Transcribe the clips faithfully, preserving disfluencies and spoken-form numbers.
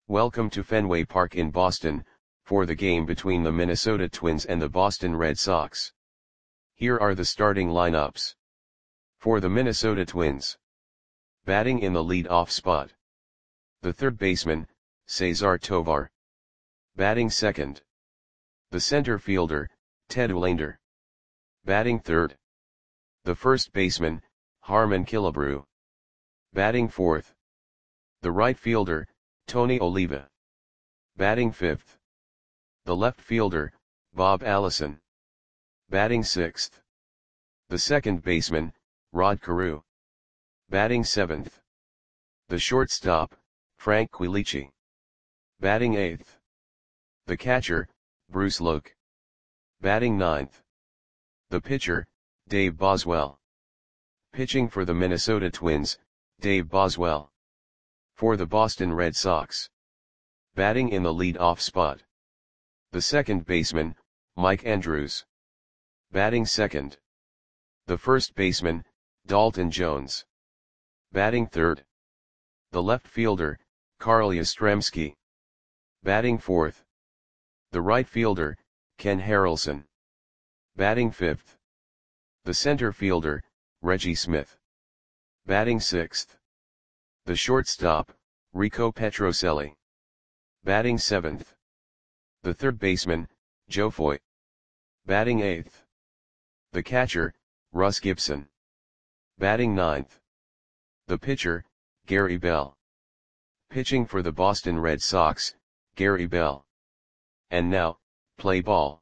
Welcome to Fenway Park in Boston, for the game between the Minnesota Twins and the Boston Red Sox. Here are the starting lineups. For the Minnesota Twins. Batting in the lead-off spot. The third baseman, Cesar Tovar. Batting second. The center fielder, Ted Uhlaender. Batting third. The first baseman, Harmon Killebrew. Batting fourth. The right fielder, Tony Oliva. Batting fifth. The left fielder, Bob Allison. Batting sixth. The second baseman, Rod Carew. Batting seventh. The shortstop, Frank Quilici. Batting eighth. The catcher, Bruce Luke. Batting ninth. The pitcher, Dave Boswell. Pitching for the Minnesota Twins, Dave Boswell. For the Boston Red Sox. Batting in the lead-off spot. The second baseman, Mike Andrews. Batting second. The first baseman, Dalton Jones. Batting third. The left fielder, Carl Yastrzemski. Batting fourth. The right fielder, Ken Harrelson. Batting fifth. The center fielder, Reggie Smith. Batting sixth. The shortstop, Rico Petrocelli. Batting seventh. The third baseman, Joe Foy. Batting eighth. The catcher, Russ Gibson. Batting ninth. The pitcher, Gary Bell. Pitching for the Boston Red Sox, Gary Bell. And now, play ball.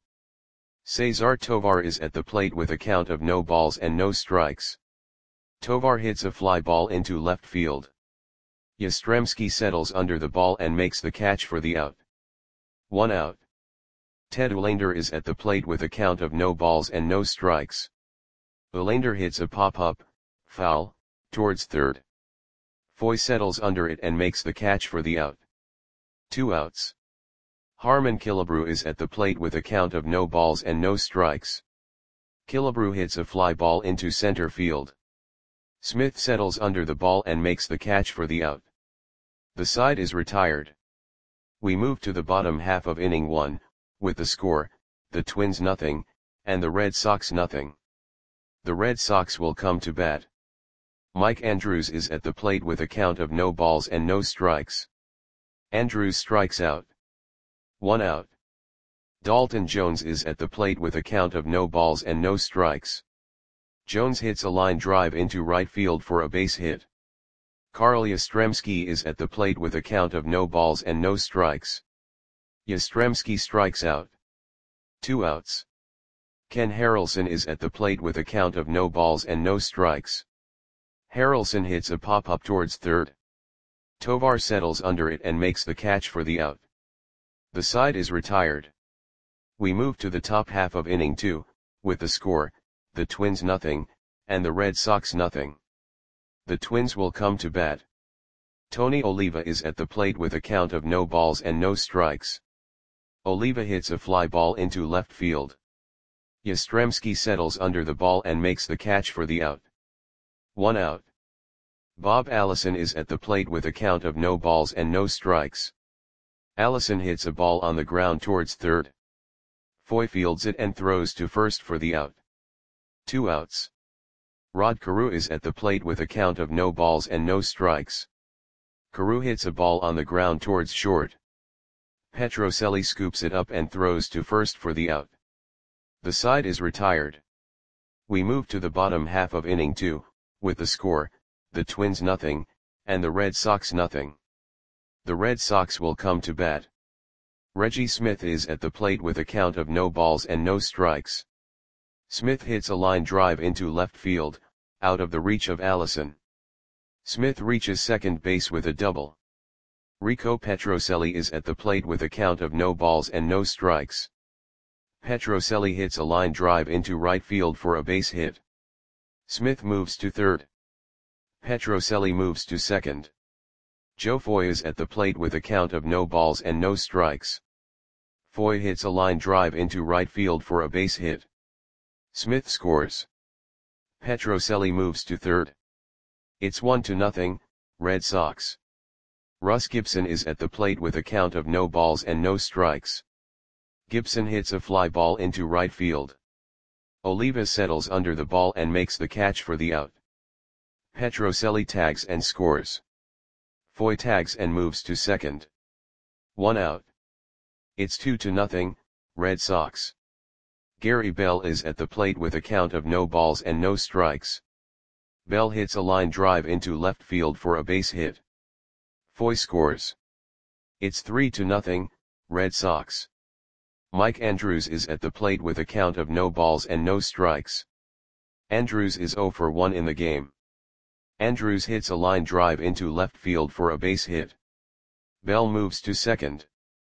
Cesar Tovar is at the plate with a count of no balls and no strikes. Tovar hits a fly ball into left field. Yastrzemski settles under the ball and makes the catch for the out. One out. Ted Uhlaender is at the plate with a count of no balls and no strikes. Uhlaender hits a pop-up, foul, towards third. Foy settles under it and makes the catch for the out. Two outs. Harmon Killebrew is at the plate with a count of no balls and no strikes. Killebrew hits a fly ball into center field. Smith settles under the ball and makes the catch for the out. The side is retired. We move to the bottom half of inning one, with the score, the Twins nothing, and the Red Sox nothing. The Red Sox will come to bat. Mike Andrews is at the plate with a count of no balls and no strikes. Andrews strikes out. One out. Dalton Jones is at the plate with a count of no balls and no strikes. Jones hits a line drive into right field for a base hit. Carl Yastrzemski is at the plate with a count of no balls and no strikes. Yastrzemski strikes out. Two outs. Ken Harrelson is at the plate with a count of no balls and no strikes. Harrelson hits a pop-up towards third. Tovar settles under it and makes the catch for the out. The side is retired. We move to the top half of inning two, with the score, the Twins nothing, and the Red Sox nothing. The Twins will come to bat. Tony Oliva is at the plate with a count of no balls and no strikes. Oliva hits a fly ball into left field. Yastrzemski settles under the ball and makes the catch for the out. One out. Bob Allison is at the plate with a count of no balls and no strikes. Allison hits a ball on the ground towards third. Foy fields it and throws to first for the out. Two outs. Rod Carew is at the plate with a count of no balls and no strikes. Carew hits a ball on the ground towards short. Petrocelli scoops it up and throws to first for the out. The side is retired. We move to the bottom half of inning two, with the score, the Twins nothing, and the Red Sox nothing. The Red Sox will come to bat. Reggie Smith is at the plate with a count of no balls and no strikes. Smith hits a line drive into left field, out of the reach of Allison. Smith reaches second base with a double. Rico Petrocelli is at the plate with a count of no balls and no strikes. Petrocelli hits a line drive into right field for a base hit. Smith moves to third. Petrocelli moves to second. Joe Foy is at the plate with a count of no balls and no strikes. Foy hits a line drive into right field for a base hit. Smith scores. Petrocelli moves to third. It's one to nothing, Red Sox. Russ Gibson is at the plate with a count of no balls and no strikes. Gibson hits a fly ball into right field. Oliva settles under the ball and makes the catch for the out. Petrocelli tags and scores. Foy tags and moves to second. One out. It's two to nothing, Red Sox. Gary Bell is at the plate with a count of no balls and no strikes. Bell hits a line drive into left field for a base hit. Foy scores. It's three to nothing, Red Sox. Mike Andrews is at the plate with a count of no balls and no strikes. Andrews is zero for one in the game. Andrews hits a line drive into left field for a base hit. Bell moves to second.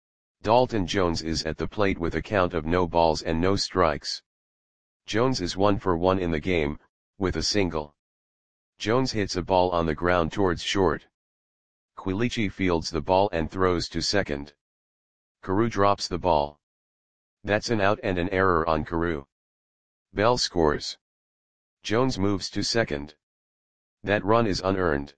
Dalton Jones is at the plate with a count of no balls and no strikes. Jones is one for one in the game, with a single. Jones hits a ball on the ground towards short. Quilici fields the ball and throws to second. Carew drops the ball. That's an out and an error on Carew. Bell scores. Jones moves to second. That run is unearned.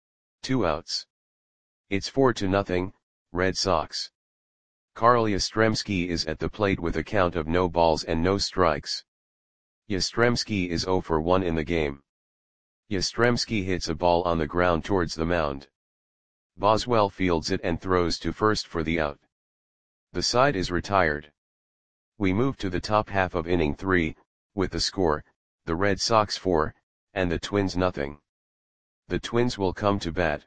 Two outs. It's four to nothing, Red Sox. Carl Yastrzemski is at the plate with a count of no balls and no strikes. Yastrzemski is zero for one in the game. Yastrzemski hits a ball on the ground towards the mound. Boswell fields it and throws to first for the out. The side is retired. We move to the top half of inning three, with the score, the Red Sox four, and the Twins nothing. The Twins will come to bat.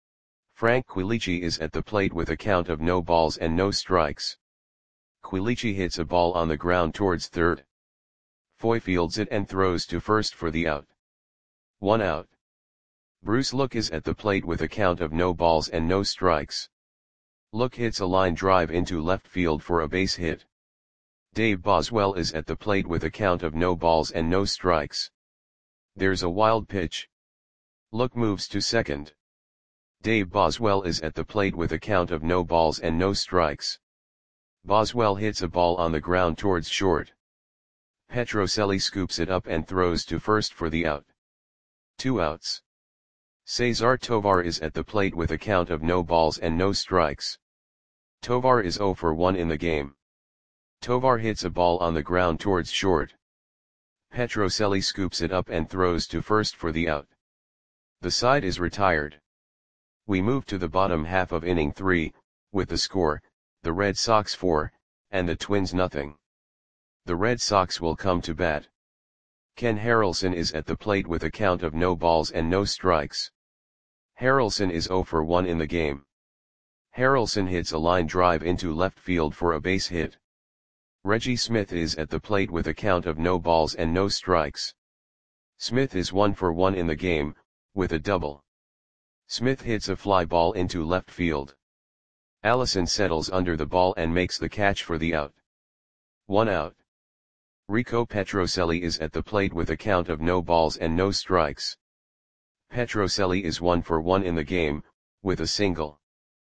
Frank Quilici is at the plate with a count of no balls and no strikes. Quilici hits a ball on the ground towards third. Foy fields it and throws to first for the out. One out. Bruce Look is at the plate with a count of no balls and no strikes. Look hits a line drive into left field for a base hit. Dave Boswell is at the plate with a count of no balls and no strikes. There's a wild pitch. Look moves to second. Dave Boswell is at the plate with a count of no balls and no strikes. Boswell hits a ball on the ground towards short. Petrocelli scoops it up and throws to first for the out. Two outs. Cesar Tovar is at the plate with a count of no balls and no strikes. Tovar is zero for one in the game. Tovar hits a ball on the ground towards short. Petrocelli scoops it up and throws to first for the out. The side is retired. We move to the bottom half of inning three, with the score, the Red Sox four, and the Twins nothing. The Red Sox will come to bat. Ken Harrelson is at the plate with a count of no balls and no strikes. Harrelson is zero for one in the game. Harrelson hits a line drive into left field for a base hit. Reggie Smith is at the plate with a count of no balls and no strikes. Smith is one for one in the game, with a double. Smith hits a fly ball into left field. Allison settles under the ball and makes the catch for the out. One out. Rico Petrocelli is at the plate with a count of no balls and no strikes. Petrocelli is one for one in the game, with a single.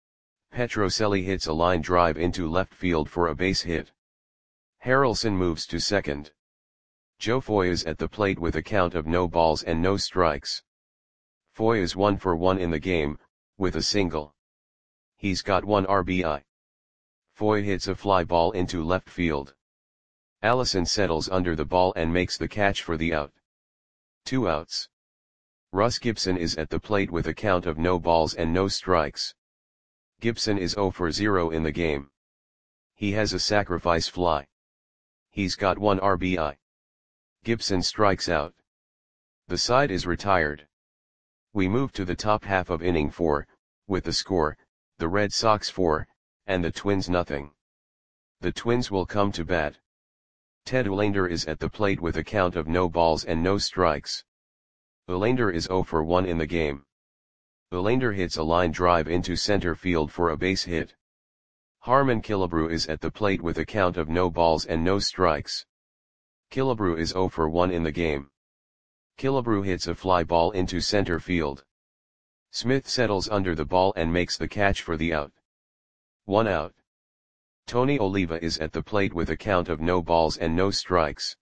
Petrocelli hits a line drive into left field for a base hit. Harrelson moves to second. Joe Foy is at the plate with a count of no balls and no strikes. Foy is one for one in the game, with a single. He's got one R B I. Foy hits a fly ball into left field. Allison settles under the ball and makes the catch for the out. Two outs. Russ Gibson is at the plate with a count of no balls and no strikes. Gibson is zero for zero in the game. He has a sacrifice fly. He's got one R B I. Gibson strikes out. The side is retired. We move to the top half of inning four, with the score, the Red Sox four, and the Twins nothing. The Twins will come to bat. Ted Olander is at the plate with a count of no balls and no strikes. Olander is zero for one in the game. Olander hits a line drive into center field for a base hit. Harmon Killebrew is at the plate with a count of no balls and no strikes. Killebrew is zero for one in the game. Killebrew hits a fly ball into center field. Smith settles under the ball and makes the catch for the out. One out. Tony Oliva is at the plate with a count of no balls and no strikes.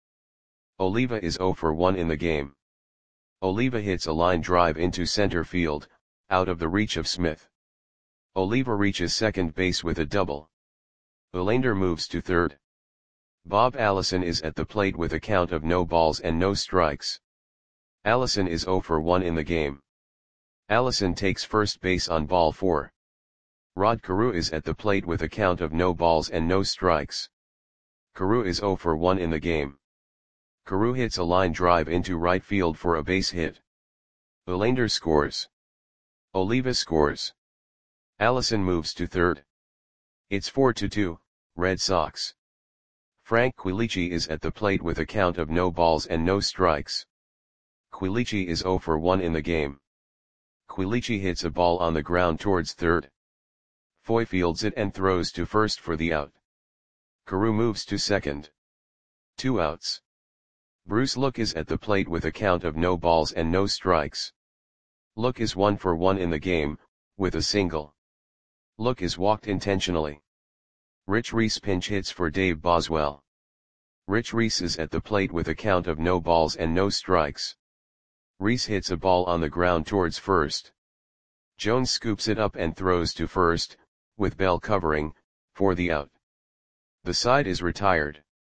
Oliva is zero for one in the game. Oliva hits a line drive into center field, out of the reach of Smith. Oliva reaches second base with a double. Olander moves to third. Bob Allison is at the plate with a count of no balls and no strikes. Allison is zero for one in the game. Allison takes first base on ball four. Rod Carew is at the plate with a count of no balls and no strikes. Carew is zero for one in the game. Carew hits a line drive into right field for a base hit. Olander scores. Oliva scores. Allison moves to third. It's four to two, Red Sox. Frank Quilici is at the plate with a count of no balls and no strikes. Quilici is zero for one in the game. Quilici hits a ball on the ground towards third. Foy fields it and throws to first for the out. Carew moves to second. Two outs. Bruce Look is at the plate with a count of no balls and no strikes. Look is one for one in the game, with a single. Look is walked intentionally. Rich Reese pinch hits for Dave Boswell. Rich Reese is at the plate with a count of no balls and no strikes. Reese hits a ball on the ground towards first. Jones scoops it up and throws to first, with Bell covering, for the out. The side is retired.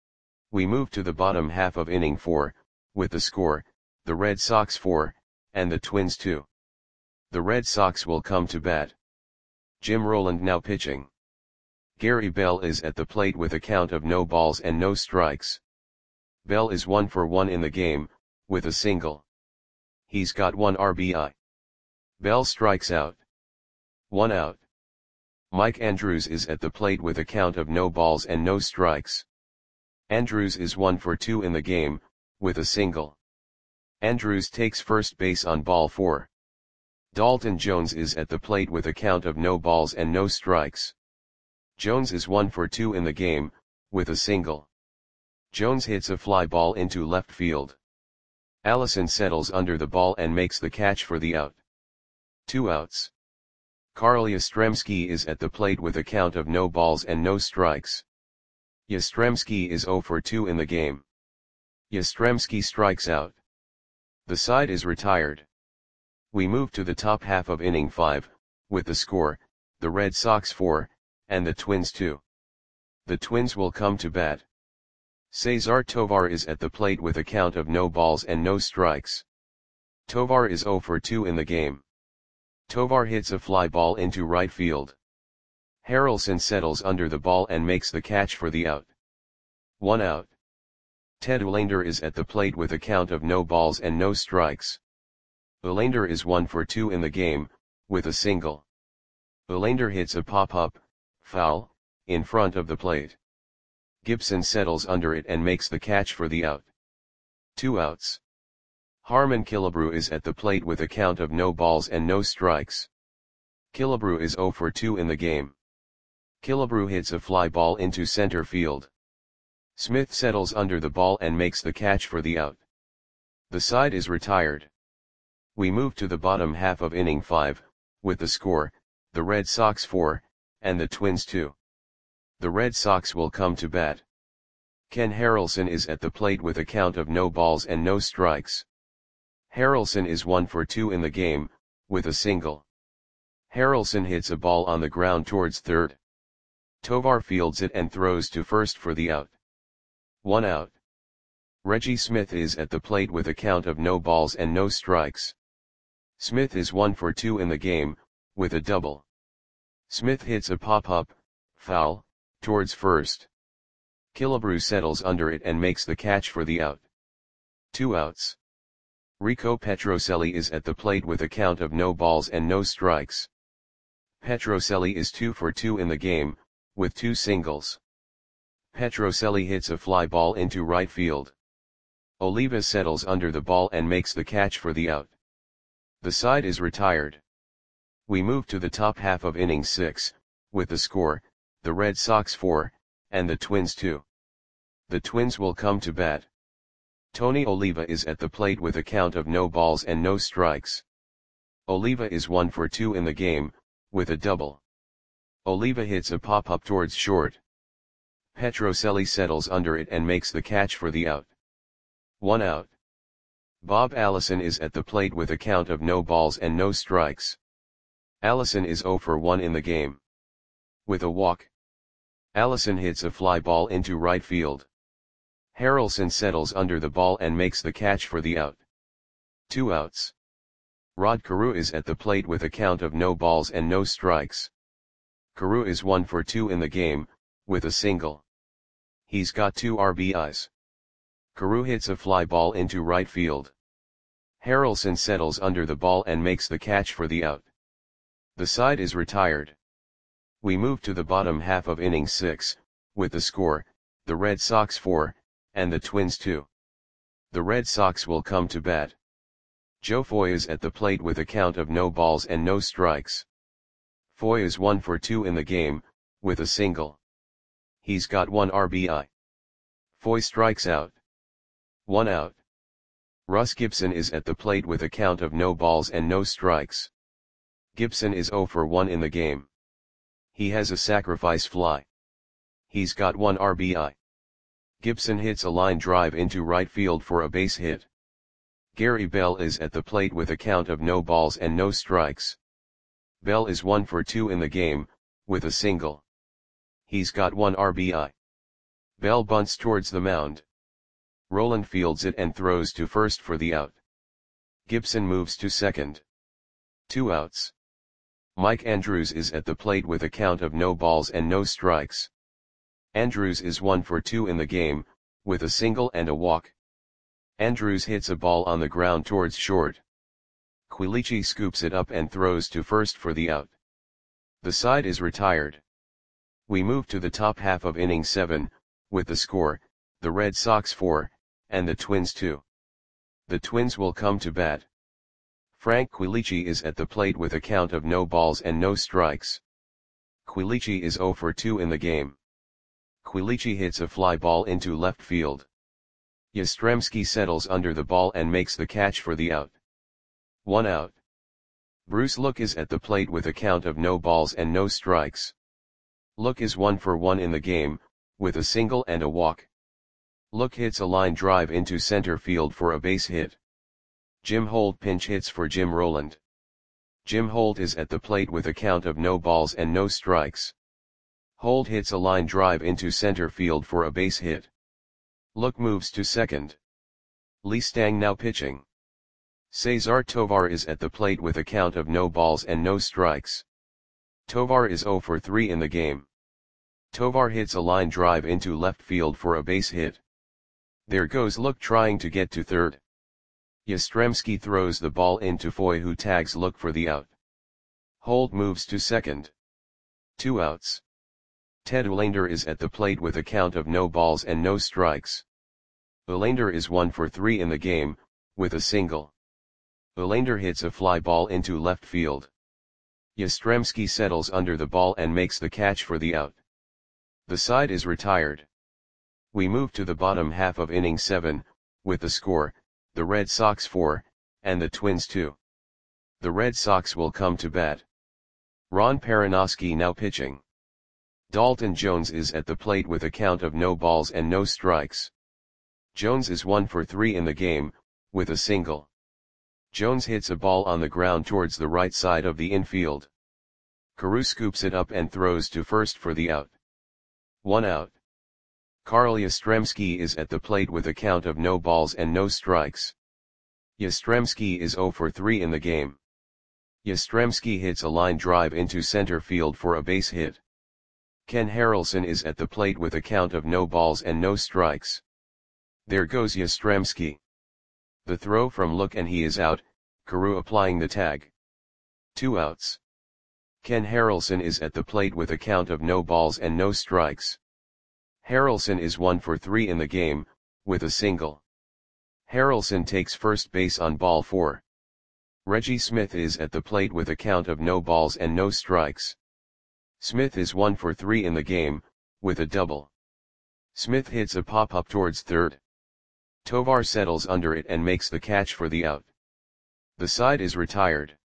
We move to the bottom half of inning four, with the score, the Red Sox four, and the Twins two. The Red Sox will come to bat. Jim Rowland now pitching. Gary Bell is at the plate with a count of no balls and no strikes. Bell is one for one in the game, with a single. He's got one R B I. Bell strikes out. One out. Mike Andrews is at the plate with a count of no balls and no strikes. Andrews is one for two in the game, with a single. Andrews takes first base on ball four. Dalton Jones is at the plate with a count of no balls and no strikes. Jones is one for two in the game, with a single. Jones hits a fly ball into left field. Allison settles under the ball and makes the catch for the out. Two outs. Carl Yastrzemski is at the plate with a count of no balls and no strikes. Yastrzemski is zero for two in the game. Yastrzemski strikes out. The side is retired. We move to the top half of inning five, with the score, the Red Sox four, and the Twins two. The Twins will come to bat. Cesar Tovar is at the plate with a count of no balls and no strikes. Tovar is zero for two in the game. Tovar hits a fly ball into right field. Harrelson settles under the ball and makes the catch for the out. One out. Ted Olander is at the plate with a count of no balls and no strikes. Olander is one for two in the game, with a single. Olander hits a pop-up, foul, in front of the plate. Gibson settles under it and makes the catch for the out. Two outs. Harmon Killebrew is at the plate with a count of no balls and no strikes. Killebrew is zero for two in the game. Killebrew hits a fly ball into center field. Smith settles under the ball and makes the catch for the out. The side is retired. We move to the bottom half of inning five, with the score, the Red Sox four, and the Twins two. The Red Sox will come to bat. Ken Harrelson is at the plate with a count of no balls and no strikes. Harrelson is one for two in the game, with a single. Harrelson hits a ball on the ground towards third. Tovar fields it and throws to first for the out. One out. Reggie Smith is at the plate with a count of no balls and no strikes. Smith is one for two in the game, with a double. Smith hits a pop-up, foul, towards first. Killebrew settles under it and makes the catch for the out. Two outs. Rico Petrocelli is at the plate with a count of no balls and no strikes. Petrocelli is two for two in the game, with two singles. Petrocelli hits a fly ball into right field. Oliva settles under the ball and makes the catch for the out. The side is retired. We move to the top half of inning six, with the score, the Red Sox four, and the Twins two. The Twins will come to bat. Tony Oliva is at the plate with a count of no balls and no strikes. Oliva is one for two in the game, with a double. Oliva hits a pop-up towards short. Petrocelli settles under it and makes the catch for the out. One out. Bob Allison is at the plate with a count of no balls and no strikes. Allison is zero for one in the game. With a walk, Allison hits a fly ball into right field. Harrelson settles under the ball and makes the catch for the out. Two outs. Rod Carew is at the plate with a count of no balls and no strikes. Carew is one for two in the game, with a single. He's got two R B Is. Carew hits a fly ball into right field. Harrelson settles under the ball and makes the catch for the out. The side is retired. We move to the bottom half of inning six, with the score, the Red Sox four, and the Twins two. The Red Sox will come to bat. Joe Foy is at the plate with a count of no balls and no strikes. Foy is one for two in the game, with a single. He's got one R B I. Foy strikes out. One out. Russ Gibson is at the plate with a count of no balls and no strikes. Gibson is zero for one in the game. He has a sacrifice fly. He's got one R B I. Gibson hits a line drive into right field for a base hit. Gary Bell is at the plate with a count of no balls and no strikes. Bell is one for two in the game, with a single. He's got one R B I. Bell bunts towards the mound. Roland fields it and throws to first for the out. Gibson moves to second. Two outs. Mike Andrews is at the plate with a count of no balls and no strikes. Andrews is one for two in the game, with a single and a walk. Andrews hits a ball on the ground towards short. Quilici scoops it up and throws to first for the out. The side is retired. We move to the top half of inning seven, with the score, the Red Sox four, and the Twins two. The Twins will come to bat. Frank Quilici is at the plate with a count of no balls and no strikes. Quilici is zero for two in the game. Quilici hits a fly ball into left field. Yastrzemski settles under the ball and makes the catch for the out. One out. Bruce Look is at the plate with a count of no balls and no strikes. Look is one for one in the game, with a single and a walk. Look hits a line drive into center field for a base hit. Jim Holt pinch hits for Jim Roland. Jim Holt is at the plate with a count of no balls and no strikes. Holt hits a line drive into center field for a base hit. Look moves to second. Lee Stang now pitching. Cesar Tovar is at the plate with a count of no balls and no strikes. Tovar is zero for three in the game. Tovar hits a line drive into left field for a base hit. There goes Look trying to get to third. Yastrzemski throws the ball into Foy, who tags Look for the out. Holt moves to second. Two outs. Ted Olander is at the plate with a count of no balls and no strikes. Olander is one for three in the game, with a single. Olander hits a fly ball into left field. Yastrzemski settles under the ball and makes the catch for the out. The side is retired. We move to the bottom half of inning seven, with the score, the Red Sox four, and the Twins two. The Red Sox will come to bat. Ron Perranoski now pitching. Dalton Jones is at the plate with a count of no balls and no strikes. Jones is one for three in the game, with a single. Jones hits a ball on the ground towards the right side of the infield. Carew scoops it up and throws to first for the out. One out. Carl Yastrzemski is at the plate with a count of no balls and no strikes. Yastrzemski is zero for three in the game. Yastrzemski hits a line drive into center field for a base hit. Ken Harrelson is at the plate with a count of no balls and no strikes. There goes Yastrzemski. The throw from Look and he is out, Carew applying the tag. Two outs. Ken Harrelson is at the plate with a count of no balls and no strikes. Harrelson is one for three in the game, with a single. Harrelson takes first base on ball four. Reggie Smith is at the plate with a count of no balls and no strikes. Smith is one for three in the game, with a double. Smith hits a pop-up towards third. Tovar settles under it and makes the catch for the out. The side is retired.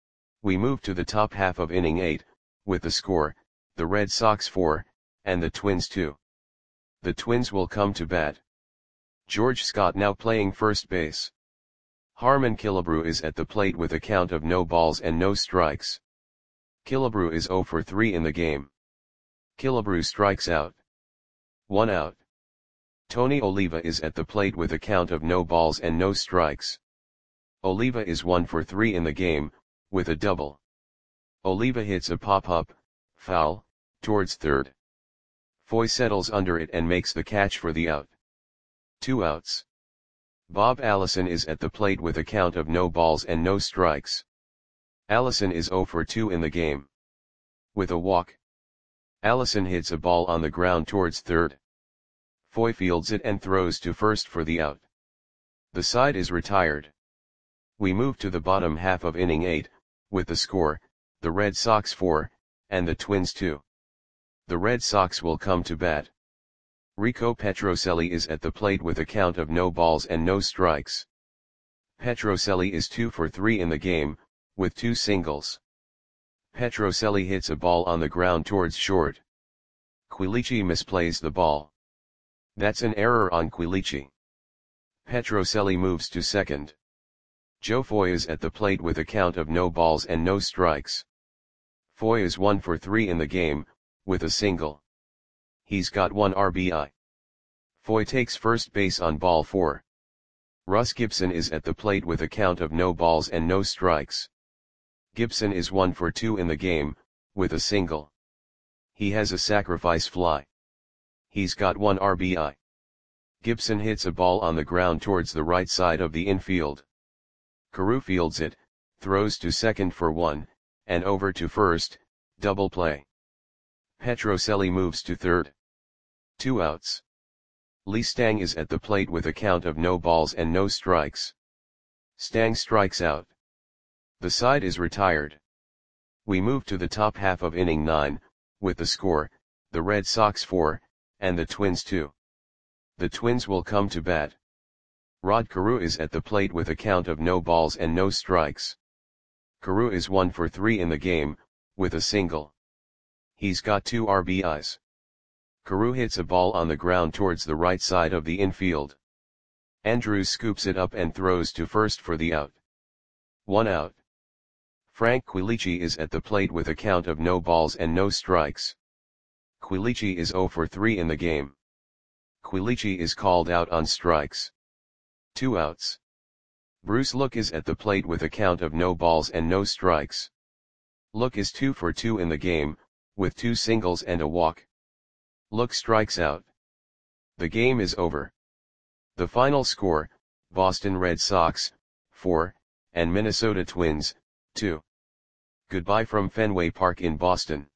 We move to the top half of inning eight, with the score, the Red Sox four, and the Twins two. The Twins will come to bat. George Scott now playing first base. Harmon Killebrew is at the plate with a count of no balls and no strikes. Killebrew is zero for three in the game. Killebrew strikes out. One out. Tony Oliva is at the plate with a count of no balls and no strikes. Oliva is one for three in the game, with a double. Oliva hits a pop-up, foul, towards third. Foy settles under it and makes the catch for the out. Two outs. Bob Allison is at the plate with a count of no balls and no strikes. Allison is zero for two in the game. With a walk. Allison hits a ball on the ground towards third. Foy fields it and throws to first for the out. The side is retired. We move to the bottom half of inning eight, with the score, the Red Sox four, and the Twins two. The Red Sox will come to bat. Rico Petrocelli is at the plate with a count of no balls and no strikes. Petrocelli is two for three in the game, with two singles. Petrocelli hits a ball on the ground towards short. Quilici misplays the ball. That's an error on Quilici. Petrocelli moves to second. Joe Foy is at the plate with a count of no balls and no strikes. Foy is one for three in the game, with a single. He's got one R B I. Foy takes first base on ball four. Russ Gibson is at the plate with a count of no balls and no strikes. Gibson is one for two in the game, with a single. He has a sacrifice fly. He's got one R B I. Gibson hits a ball on the ground towards the right side of the infield. Carew fields it, throws to second for one, and over to first, double play. Petrocelli moves to third. Two outs. Lee Stang is at the plate with a count of no balls and no strikes. Stang strikes out. The side is retired. We move to the top half of inning nine, with the score, the Red Sox four, and the Twins two. The Twins will come to bat. Rod Carew is at the plate with a count of no balls and no strikes. Carew is one for three in the game, with a single. He's got two R B Is. Carew hits a ball on the ground towards the right side of the infield. Andrews scoops it up and throws to first for the out. One out. Frank Quilici is at the plate with a count of no balls and no strikes. Quilici is zero for three in the game. Quilici is called out on strikes. Two outs. Bruce Look is at the plate with a count of no balls and no strikes. Look is two for two in the game, with two singles and a walk. Look strikes out. The game is over. The final score, Boston Red Sox, four, and Minnesota Twins, two. Goodbye from Fenway Park in Boston.